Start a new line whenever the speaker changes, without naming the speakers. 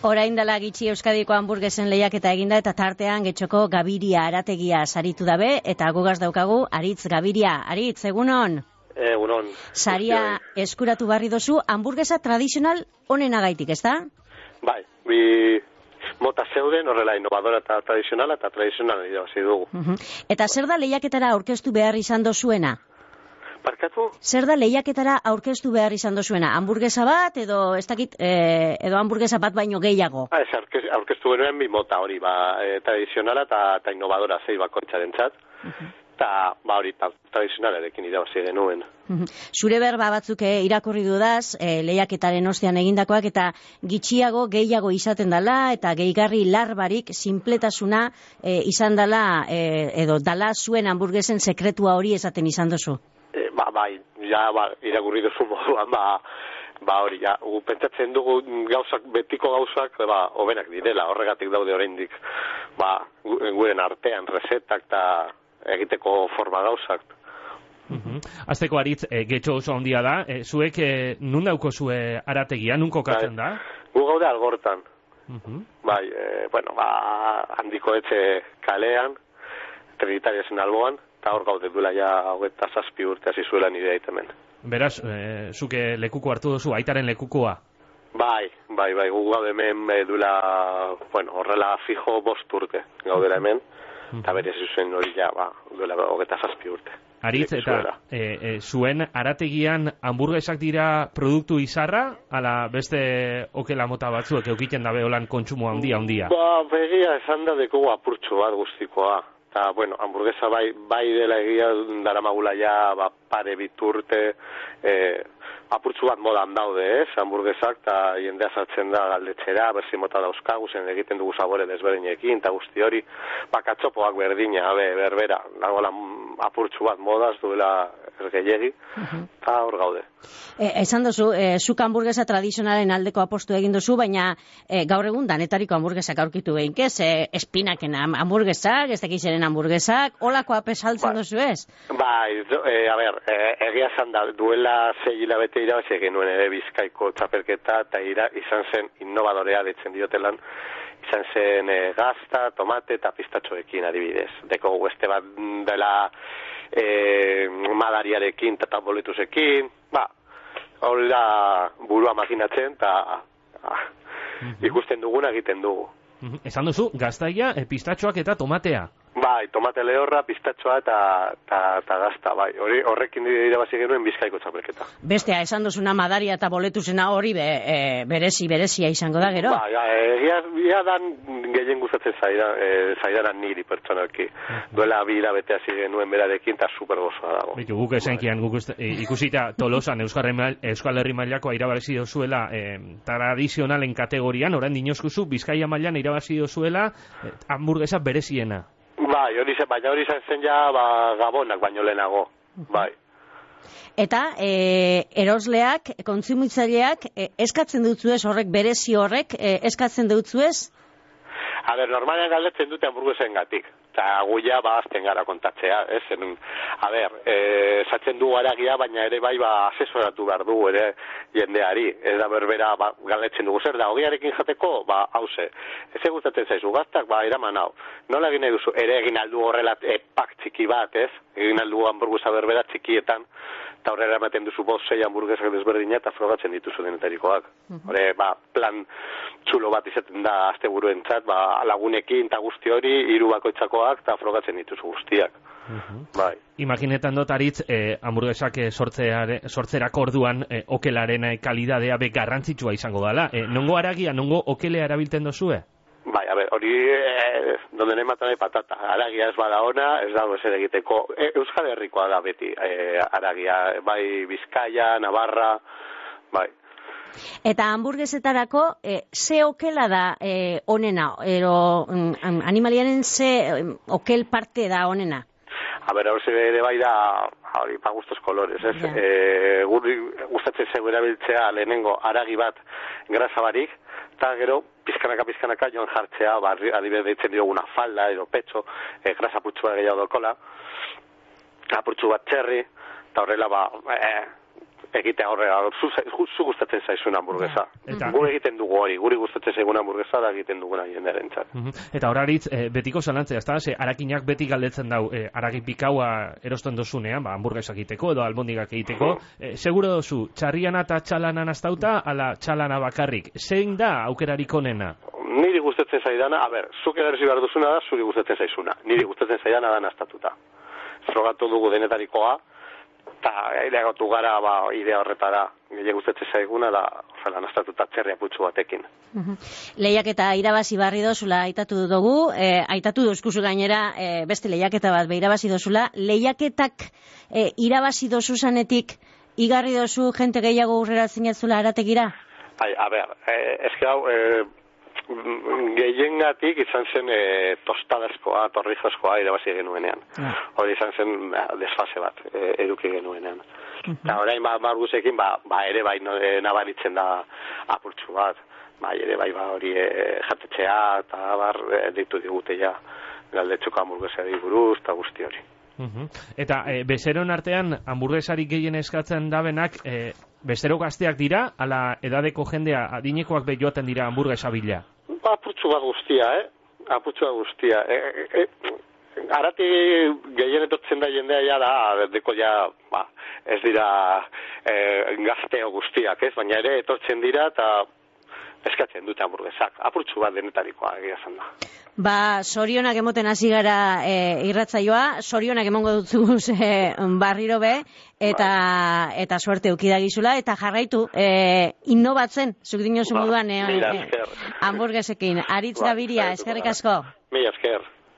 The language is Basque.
Orain dela gitxi Euskadiko hamburguesen lehiaketa eginda eta tartean Getxoko Gabiria arategia saritu dabe eta gugaz daukagu Aritz Gabiria. Aritz, egunon?
Egunon.
Saria eskuratu barri dozu hamburguesa tradizional onenagaitik, ezta?
Bai, bi mota zeuden horrela innovadora eta tradizionala irabazi dugu.
Eta zer da lehiaketara aurkeztu behar izan dozuena?
Barkatu?
Zer da lehiaketara aurkeztu behar izan dozuena? Hamburguesa bat edo ez dakit edo hamburguesa bat baino gehiago?
Aurkeztu genuen bi mota hori, tradizionala eta innovadora zei bakoitzarentzat. Eta hori tradizionalarekin irabazi genuen.
Zure berba batzuk irakurri dudaz, lehiaketaren ostean egindakoak eta gitxiago gehiago izaten dela eta gehigarri larbarik sinpletasuna izan dela edo dala zuen hamburguesen sekretua hori esaten izan dozu.
Bai, irakurri duzu moduan, hori, pentsatzen dugu betiko gauzak, hobenak direla, horregatik daude oraindik, guren artean, resetak eta egiteko forma gauzak.
Azteko Aritz, Getxo oso handia da, zuek nun dauko zue arategia, nun kokatzen da?
Gu gaude Algortan. Handiko etxe kalean, Trinitariasen alboan, eta hor gaude duela ja 27 urte hasi zuela nire aitemen.
Beraz, zuke lekuko hartu duzu, aitaren lekukoa?
Bai, gu gaude hemen duela, horrela fijo 5 urte gaudela hemen, eta bere zuzen hori ja, duela 27 urte.
Aritz, eta zuen arategian hamburguesak dira produktu izarra, ala beste okela mota batzuek eukiten dabe holan kontsumo handia?
Begia esan da dekogu apurtxo bat guztikoa. Eta, hamburguesa bai dela egia daramagula ja, pare biturte, apurtzu bat modan daude, hamburguesak, eta jendea sartzen da galdetxera, berzi mota dauzkagu, zen egiten dugu sabore desberdinekin, eta guzti hori, katxopoak berdina, berbera, dagoela apurtzu bat modaz duela ergehiegi, eta hor gaude.
Esan dozu, zuk hamburguesa tradizionalen aldeko apostu egin dozu, baina gaur egun danetariko hamburguesak aurkitu behinkez, espinaken hamburguesak, ez dakizeren hamburguesak, holako apesaltzen dozu ez?
Bai, egia esan da, duela 6 hilabete irabazi genuen ere Bizkaiko txapelketa, eta izan zen innovadorea deitzen diotelan, izan zen gazta, tomate eta pistatxoekin adibidez. Deko beste bat dela madariarekin eta boletusekin, hori da burua makinatzen eta ikusten duguna egiten dugu.
Esan duzu, gaztaia, pistatxoak eta tomatea?
Bai, tomate lehorra, pistatxoa eta gazta, bai. Horrekin irabazi genuen Bizkaiko txapelketa.
Bestea, esan duzuna madaria eta boletuzena hori berezia izango da, gero?
Egia dan gehien gustatzen zaidaran niri pertsonalki. Duela 2 hilabete hasi genuen berarekin eta super gozoa dago.
Guk esenkian, ikusita Tolosan Euskal Herri mailakoa irabazi dozuela tradizionalen kategorian, orain dinozkuzu, Bizkaia mailan irabazi dozuela hamburguesa bereziena.
Bai, hori zen ja Gabonak baino lehenago, bai.
Eta erosleak, kontsumitzaileak, eskatzen dutzuez horrek, berezi horrek, eskatzen dutzuez?
Normalean galdetzen dute hamburguesen gatik. Eta guia azten gara kontatzea, ez? Zatzen dugu aragia, baina ere bai asesoratu behar dugu ere jendeari. Ez da berbera galdetzen dugu zer da, ogiarekin jateko, hauze. Ez gustatzen zaizu, gaztak, eraman hau. Nola egin nahi duzu, ere egin aldu horrela pak txiki bat, ez? Egin aldu hamburguesa berbera txikietan, eta horrela ematen duzu 5-6 hamburguesak desberdina eta frogatzen dituzu denetarikoak. Hore, plan txulo bat izaten da asteburuentzat, lagunekin eta guzti hori, 3 bakoitzakoak eta frogatzen dituzu guztiak. Bai.
Imaginetan dut, Aritz, hamburguesak sortzerako orduan okelaren kalidadea garrantzitsua izango dela. Nongo aragia, nongo okelea erabiltzen dozue?
Bai, hori donde nahi matan patata. Aragia ez bada ona, ez dago ezer egiteko. Euskal Herrikoa da beti aragia, bai Bizkaia, Navarra, bai.
Eta hamburguesetarako, ze okela da onena? Animaliaren ze okel parte da onena?
Hor ere bai da, hori, pa gustos colores, ez? Guri gustatzen zego erabiltzea lehenengo aragi bat grasa barik, eta gero pizkanaka joan jartzea, adibidez deitzen dioguna falda edo petxo, grasa putxua gehiago dokola, apurtxu bat txerri, eta horrela egitea horrela, zu gustatzen zaizun hamburguesa. Gure egiten dugu hori, guri gustatzen zaigun hamburguesa da egiten duguna jendearentzat.
Eta horaritz, betiko zalantzea, ezta? Arakinak beti galdetzen dau, araki pikaua erosten dozunean, hamburguesak egiteko edo albondigak egiteko. Seguro dozu, txarriana eta txalana naztauta, ala txalana bakarrik. Zein da aukerarik onena?
Niri gustatzen zaidana, zuk edarzi behar duzuna da, zuri gustatzen zaizuna. Niri gustatzen zaidana da naztatuta. Frogatu dugu denetarikoa, eta ideagatu gara idea horretara. Gile gustatzen zaiguna da, horrela naztatuta txerria putzu batekin.
Lehiaketa irabazi barri dozula aitatu dugu, aitatu dozkuzu gainera beste lehiaketa bat irabazi dozula. Lehiaketak irabazi dozu zanetik, igarri dozu jente gehiago urrera zinetzula arategira?
Eske hau, gehiengatik izan zen tostadazkoa, torrijozkoa irabazi genuenean. Hori izan zen desfase bat eduki genuenean. Eta orain marguzekin ere bai nabaritzen da apurtxu bat. Ere bai hori jatetxea eta deitu digute ja galdetxuko hamburguesari buruz eta guzti hori.
Eta bezeron artean hamburguesarik gehien eskatzen dabenak bezero gazteak dira, ala edadeko jendea adinekoak joaten dira hamburguesa bila?
Apurtxu bat guztia, apurtxu bat guztia. Arati gehien etortzen da jendea ja da, deko ja, ez dira gazteo guztiak, ez? Baina ere etortzen dira eta eskatzen dute hamburguesak. Apurtxu bat denetarikoa egia zen da.
Sorionak emoten hasi gara irratzaioa, sorionak emongo dutzuz barriro be, eta suerte eukidagizula, eta jarraitu innovatzen, zuk dinozu moduan hamburguesekin. Aritz Gabiria, eskerrik asko.
Mila esker.